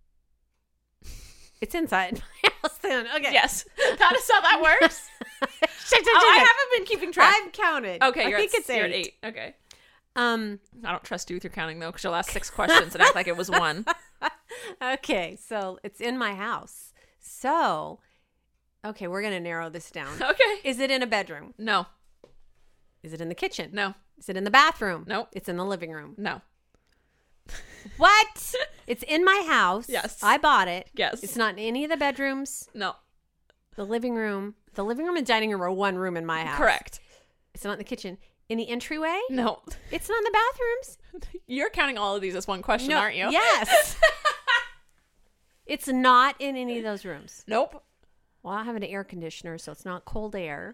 It's inside my house then. Okay. Yes. That is how that works. Shit, shit, Oh, I shit. haven't been keeping track. I've counted. Okay, I you're think at, it's you're eight. at eight. Okay. Um. I don't trust you with your counting though, because you'll ask six questions and act like it was one. Okay. So it's in my house. So, okay, we're gonna narrow this down. Okay. Is it in a bedroom? No. Is it in the kitchen? No. Is it in the bathroom? Nope. It's in the living room. No. What? It's in my house. Yes. I bought it. Yes. It's not in any of the bedrooms. No. The living room. The living room and dining room are one room in my house. Correct. It's not in the kitchen. In the entryway? No. It's not in the bathrooms. You're counting all of these as one question, No. aren't you? Yes. It's not in any of those rooms. Nope. Well, I have an air conditioner, so it's not cold air.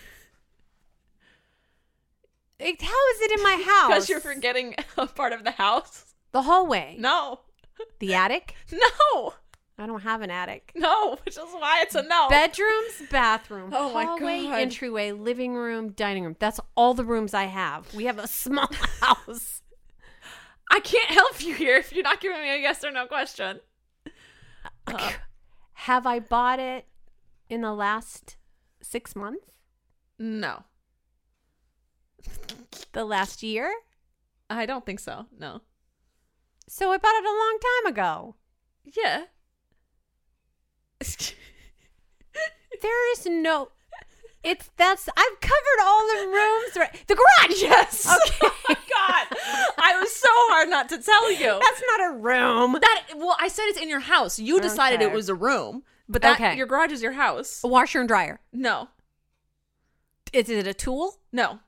It, how is it in my house? Because you're forgetting a part of the house. The hallway. No. The attic. No. I don't have an attic. No. Which is why it's a no. Bedrooms, bathroom, Oh my hallway, God. entryway, living room, dining room. That's all the rooms I have. We have a small house. I can't help you here if you're not giving me a yes or no question. Uh, Have I bought it in the last six months? no. The last year? I don't think so. No. So I bought it a long time ago. Yeah. There is no. It's that's I've covered all the rooms. Right, the garage. Yes. Okay. Oh my God. I was so hard not to tell you. That's not a room. That well, I said it's in your house. You decided Okay. it was a room, but that Okay. your garage is your house. A washer and dryer. No, Is it a tool? no,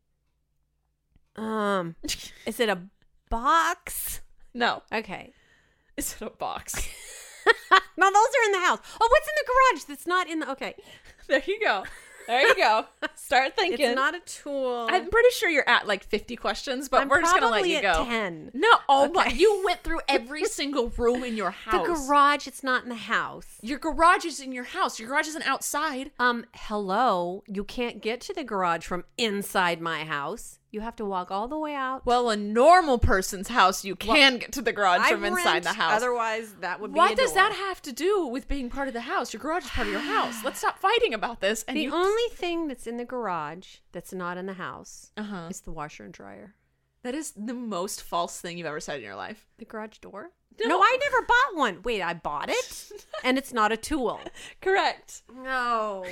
Um, is it a box? no. Okay. It's in a box. No, those are in the house. Oh, what's in the garage that's not in the? Okay. There you go. There you go. Start thinking. It's not a tool. I'm pretty sure you're at like fifty questions, but I'm we're just gonna let probably you at go. ten. No, oh my! Okay. You went through every single room in your The house. garage, it's not in the house. Your garage is in your house. Your garage isn't outside. Um, hello. You can't get to the garage from inside my house. You have to walk all the way out. Well, a normal person's house, you can get to the garage I from inside rent, the house. Otherwise, that would be What a does door. that have to do with being part of the house? Your garage is part of your house. Let's stop fighting about this. And The you, only thing that's in the garage that's not in the house uh-huh. is the washer and dryer. That is the most false thing you've ever said in your life. The garage door? No. No, I never bought one. Wait, I bought it? And it's not a tool. Correct. No.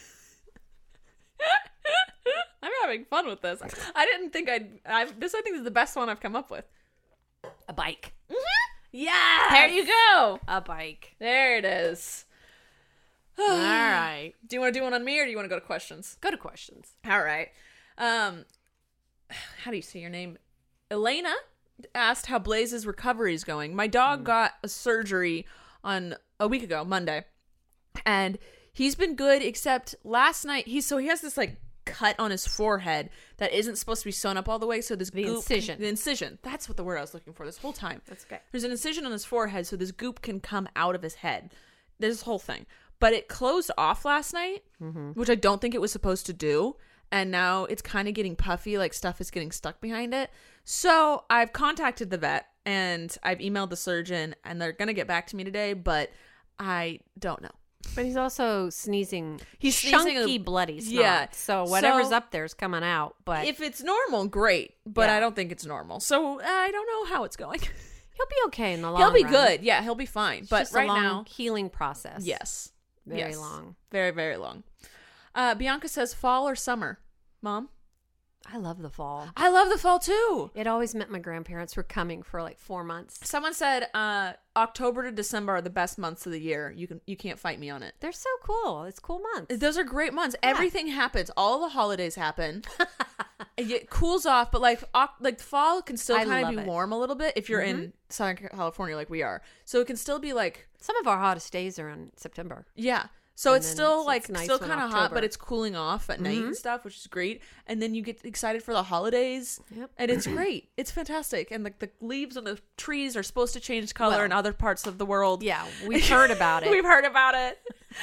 I'm having fun with this. I didn't think I'd. I've, this I think is the best one I've come up with. A bike. Yeah. There you go. A bike. There it is. All right. Do you want to do one on me or do you want to go to questions? Go to questions. All right. Um, how do you say your name? Elena asked how Blaze's recovery is going. My dog got a surgery on a week ago, Monday, and he's been good. Except last night, he's so he has this like cut on his forehead that isn't supposed to be sewn up all the way. So this The goop, incision. the incision. That's what the word I was looking for this whole time. That's okay. There's an incision on his forehead, so this goop can come out of his head. This whole thing. But it closed off last night, Mm-hmm. which I don't think it was supposed to do. And now it's kind of getting puffy, like stuff is getting stuck behind it. So I've contacted the vet and I've emailed the surgeon and they're going to get back to me today, but I don't know. But he's also sneezing. He's sneezing chunky, a- bloody snot. yeah. So whatever's So- up there is coming out. But If it's normal, great, but Yeah. I don't think it's normal. So uh, I don't know how it's going. he'll be okay in the long He'll be run. good. Yeah, he'll be fine. It's But just a right long now, healing process. yes. Very Yes. long. Very, very long. Uh, Bianca says fall or summer? Mom? I love the fall. I love the fall too. It always meant my grandparents were coming for like four months. Someone said uh, October to December are the best months of the year. You can you can't fight me on it. They're so cool. It's cool months. Those are great months. Everything happens. All the holidays happen. It cools off, but like oc- like fall can still I kind of love be it. warm a little bit if you're in Southern California like we are. So it can still be like Some of our hottest days are in September. yeah. So And it's then still it's- like it's nice still when kind of hot, October- but it's cooling off at night and stuff, which is great. And then you get excited for the holidays, Yep. and it's great. It's fantastic. And like the leaves on the trees are supposed to change color Well, in other parts of the world. Yeah, we've heard about it. We've heard about it.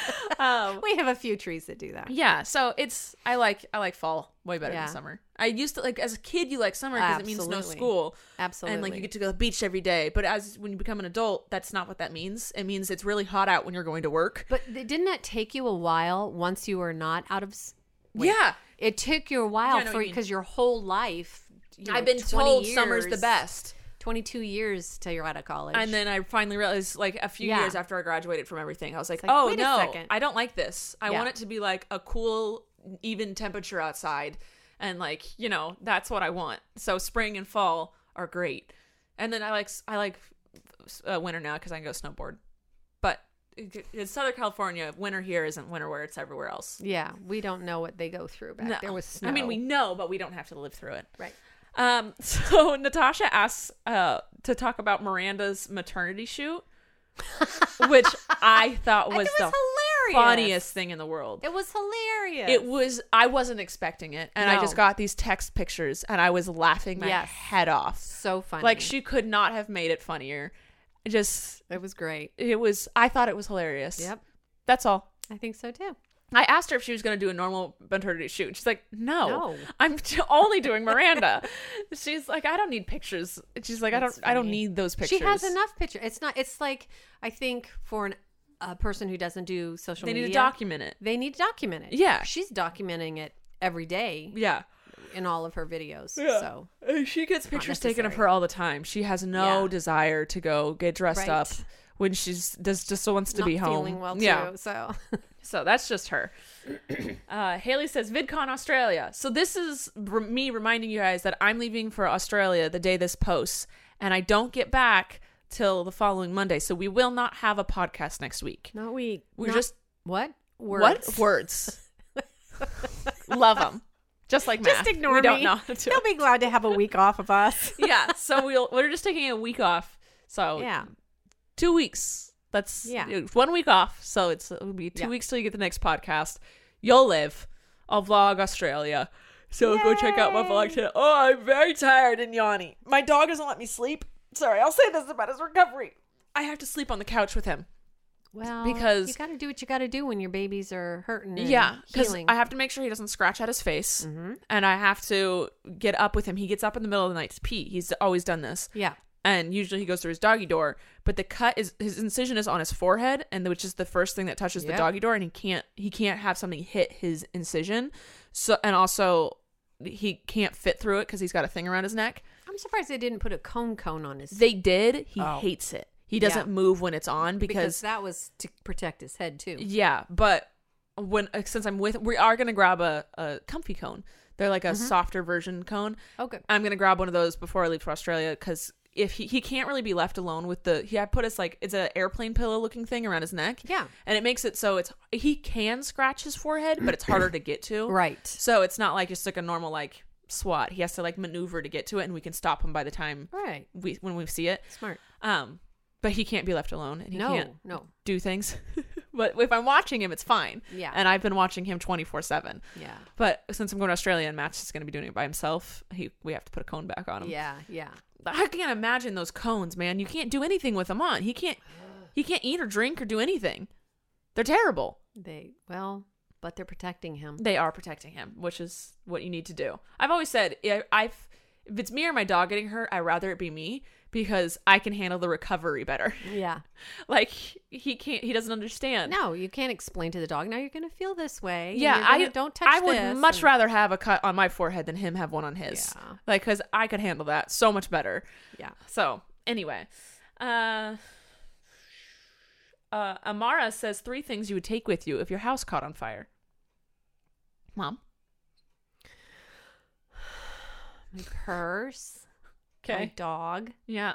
um, We have a few trees that do that. yeah, so it's I like I like fall way better Yeah. than summer. I used to like as a kid you like summer because it means no Absolutely. school. Absolutely. And like you get to go to the beach every day. But as when you become an adult, that's not what that means. It means it's really hot out when you're going to work. But th- didn't that take you a while once you were not out of? s- Wait. Yeah. It took you a Yeah, I while know what for you mean. because your whole life. You know, I've been twenty told years, summer's the best. Twenty-two years till you're out of college. And then I finally realized, like a few Yeah. years after I graduated from everything, I was like, like, "Oh wait a no, second. I don't like this. I Yeah. want it to be like a cool, even temperature outside, and like you know, that's what I want." So spring and fall are great, and then I like I like uh, winter now because I can go snowboard. But in Southern California, winter here isn't winter where it's everywhere else. yeah, we don't know what they go through back No. there with snow. I mean, we know, but we don't have to live through it. right. Um, so Natasha asks uh, to talk about Miranda's maternity shoot, which I thought was, it was the hilarious. funniest thing in the world. It was hilarious. It was, I wasn't expecting it. And I No. just got these text pictures and I was laughing my Yes. head off. so funny. Like she could not have made it funnier. It just, It was great. it was, I thought it was hilarious. Yep, That's all. I think so too. I asked her if she was going to do a normal maternity shoot. She's like, no, No. I'm t- only doing Miranda. She's like, I don't need pictures. She's like, That's I don't, I don't funny. need those pictures. She has enough picture. It's not. It's like I think for an, a person who doesn't do social They media, need to document it. they need to document it. Yeah. she's documenting it every day Yeah. in all of her videos. Yeah. So Uh, She gets pictures taken of necessary. her all the time. She has no Yeah. desire to go get dressed Right. up when she's just just wants to Not be home. feeling well too. Yeah. So So that's just her. Uh, Haley says VidCon Australia. So this is r- me reminding you guys that I'm leaving for Australia the day this posts, and I don't get back till the following Monday. So we will not have a podcast next week. not we. We're not- just what words? what words? Love them. Just like math. Just ignore we me. don't know how to do They'll it. be glad to have a week off of us. Yeah. So we'll we're just taking a week off. So Yeah. two weeks. That's Yeah. it's one week off. So it's it'll be two Yeah. weeks till you get the next podcast. You'll live. I'll vlog Australia. So go check out my vlog channel. Oh, I'm very tired and yawny. My dog doesn't let me sleep. Sorry, I'll say this about his recovery. I have to sleep on the couch with him. Well, Because- you got to do what you got to do when your babies are hurting. And Yeah, because healing. I have to make sure he doesn't scratch at his face. Mm-hmm. And I have to get up with him. He gets up in the middle of the night to pee. He's always done this. Yeah. And usually he goes through his doggy door, but the cut is his incision is on his forehead, and which is the first thing that touches Yep. the doggy door, and he can't he can't have something hit his incision. So and also he can't fit through it because he's got a thing around his neck. I'm surprised they didn't put a cone cone on his. They did. He Oh. hates it. He doesn't Yeah. move when it's on because because, that was to protect his head too. yeah. But when uh, since I'm with, we are gonna grab a, a comfy cone. They're like a Mm-hmm. softer version cone. Okay. I'm gonna grab one of those before I leave for Australia because if he, he can't really be left alone with the he I put his like it's an airplane pillow looking thing around his neck. Yeah. And it makes it so it's he can scratch his forehead, but it's harder to get to. Right. So it's not like just like a normal like swat. He has to like maneuver to get to it, and we can stop him by the time Right. we when we see it. Smart. Um, but he can't be left alone, and he No. can't No. do things. But if I'm watching him, it's fine. Yeah. And I've been watching him twenty-four seven. Yeah. But since I'm going to Australia and Matt's just going to be doing it by himself, he we have to put a cone back on him. Yeah. Yeah. I can't imagine those cones, man. You can't do anything with them on. He can't. He can't eat or drink or do anything. They're terrible. They well, but they're protecting him. They are protecting him, which is what you need to do. I've always said, I- I've if it's me or my dog getting hurt, I'd rather it be me because I can handle the recovery better. Yeah. Like he can't. He doesn't understand. No, you can't explain to the dog. Now you're going to feel this way. and Yeah, you're gonna- I don't touch. I would this," much and- rather have a cut on my forehead than him have one on his. Yeah. Like, because I could handle that so much better. Yeah. So anyway, uh, uh, Amara says three things you would take with you if your house caught on fire. Mom. My purse. My Okay. dog. Yeah.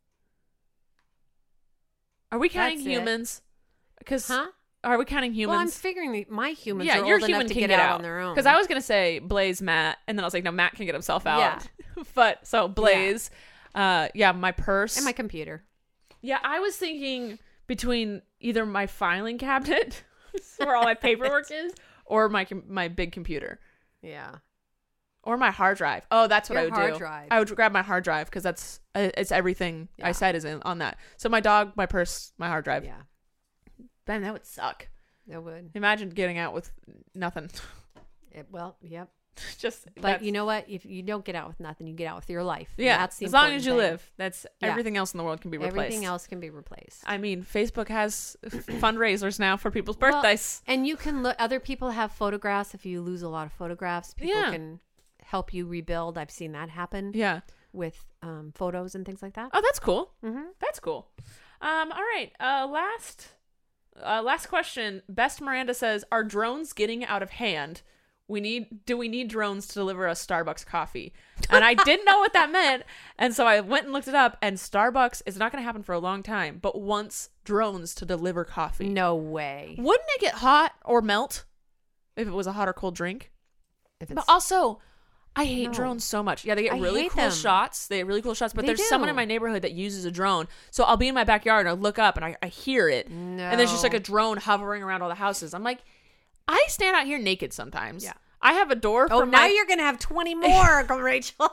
Are we counting That's it. humans? Because Huh? are we counting humans? Well, I'm figuring that my humans yeah, are your old human enough to can get, out on their own. Because I was gonna say Blaze, Matt, and then I was like, no, Matt can get himself out. Yeah. But so Blaze, uh, yeah, my purse and my computer. Yeah, I was thinking between either my filing cabinet, where all my paperwork is, or my com- my big computer, Yeah. or my hard drive. Oh, that's what Your I would hard do. drive. I would grab my hard drive because that's uh, it's everything I Yeah. said is in on that. So my dog, my purse, my hard drive. Yeah. Man, that would suck. It would. Imagine getting out with nothing. It, well, yep. Just But that's- you know what? If you don't get out with nothing, you get out with your life. And yeah. That's the as long important as you thing. live, that's Yeah. everything else in the world can be replaced. Everything else can be replaced. I mean, Facebook has fundraisers now for people's Well, birthdays. And you can look. Other people have photographs. If you lose a lot of photographs, people Yeah. can help you rebuild. I've seen that happen Yeah. with um, photos and things like that. Oh, that's cool. Mm-hmm. That's cool. Um, all right. Uh, last, uh, last question. Best Miranda says, "Are drones getting out of hand? We need. Do we need drones to deliver us Starbucks coffee?" And I didn't know what that meant, and so I went and looked it up. And Starbucks is not going to happen for a long time, but wants drones to deliver coffee. No way. Wouldn't it get hot or melt if it was a hot or cold drink? If But also, I hate No. drones so much. Yeah, they get I really hate cool them. shots. They get really cool shots. But They there's someone do. in my neighborhood that uses a drone. So I'll be in my backyard and I look up and I, I hear it. no. And there's just like a drone hovering around all the houses. I'm like, I stand out here naked sometimes. Yeah. I have a door. Oh, from now my- you're gonna have twenty more, Rachel.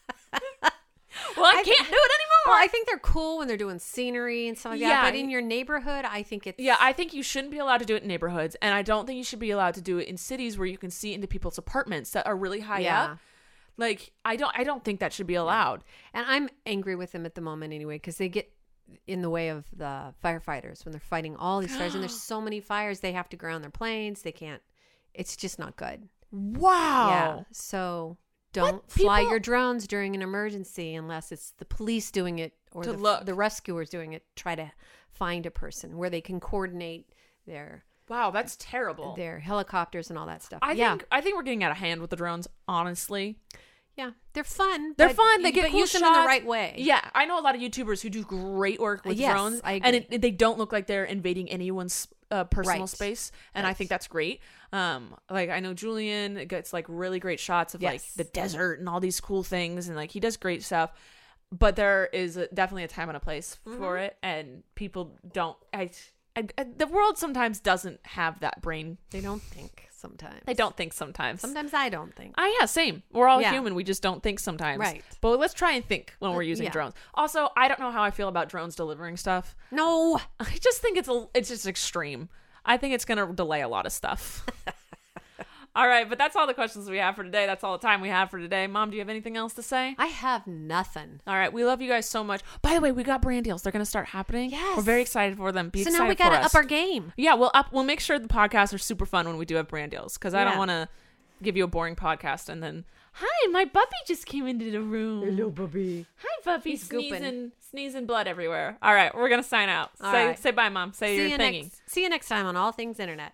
Well, I, I can't think- do it anymore. Well, I think they're cool when they're doing scenery and stuff like Yeah. that. But in your neighborhood, I think it's Yeah, I think you shouldn't be allowed to do it in neighborhoods, and I don't think you should be allowed to do it in cities where you can see into people's apartments that are really high Yeah. up. Like, I don't, I don't think that should be allowed. And I'm angry with them at the moment anyway because they get in the way of the firefighters when they're fighting all these fires. And there's so many fires, they have to ground their planes. They can't. It's just not good. Wow. Yeah. So don't What? fly People- your drones during an emergency unless it's the police doing it or To the, look. the rescuers doing it, try to find a person where they can coordinate their Wow, that's terrible. their helicopters and all that stuff. I yeah. think I think we're getting out of hand with the drones, honestly. Yeah, they're fun. They're but fun. They you- get but cool use them shots. in the right way. Yeah, I know a lot of YouTubers who do great work with Yes, drones, I and agree. it, they don't look like they're invading anyone's uh, personal Right. space, and I Right. think that's great. Um, like I know Julian gets like really great shots of like Yes. the desert and all these cool things, and like he does great stuff. But there is a, definitely a time and a place Mm-hmm. for it, and people don't. I, I, I, the world sometimes doesn't have that brain. They don't think sometimes. They don't think sometimes. Sometimes I don't think. Ah, yeah, same. We're all Yeah. human. We just don't think sometimes. Right. But let's try and think when we're Uh, using yeah. drones. Also, I don't know how I feel about drones delivering stuff. No. I just think it's a, it's just extreme. I think it's going to delay a lot of stuff. All right, but that's all the questions we have for today. That's all the time we have for today. Mom, do you have anything else to say? I have nothing. All right, we love you guys so much. By the way, we got brand deals. They're going to start happening. Yes. We're very excited for them. Be So excited now we for got to us. up our game. Yeah, we'll up. We'll make sure the podcasts are super fun when we do have brand deals, because I don't Yeah. want to give you a boring podcast and then, hi, my puppy just came into the room. puppy. Hi, puppy. He's gooping. Sneezing, sneezing blood everywhere. All right, we're gonna sign out. All say right. say bye, Mom. Say See your you thingy. next. See you next time on All Things Internet.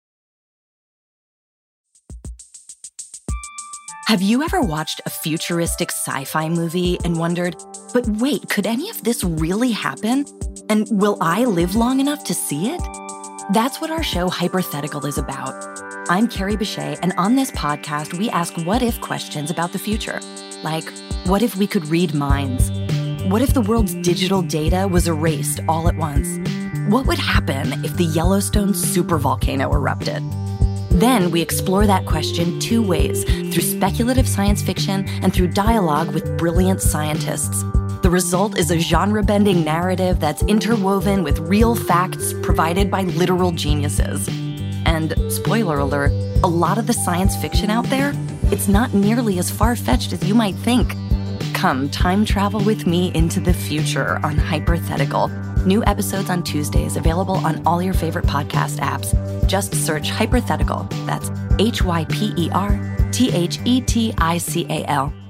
Have you ever watched a futuristic sci-fi movie and wondered, but wait, could any of this really happen? And will I live long enough to see it? That's what our show Hypothetical is about. I'm Carrie Bechet, and on this podcast, we ask what-if questions about the future. Like, what if we could read minds? What if the world's digital data was erased all at once? What would happen if the Yellowstone supervolcano erupted? Then we explore that question two ways, through speculative science fiction and through dialogue with brilliant scientists. The result is a genre-bending narrative that's interwoven with real facts provided by literal geniuses. And, spoiler alert, a lot of the science fiction out there, it's not nearly as far-fetched as you might think. Come time travel with me into the future on Hypothetical. New episodes on Tuesdays, available on all your favorite podcast apps. Just search Hypothetical. That's H Y P E R T H E T I C A L.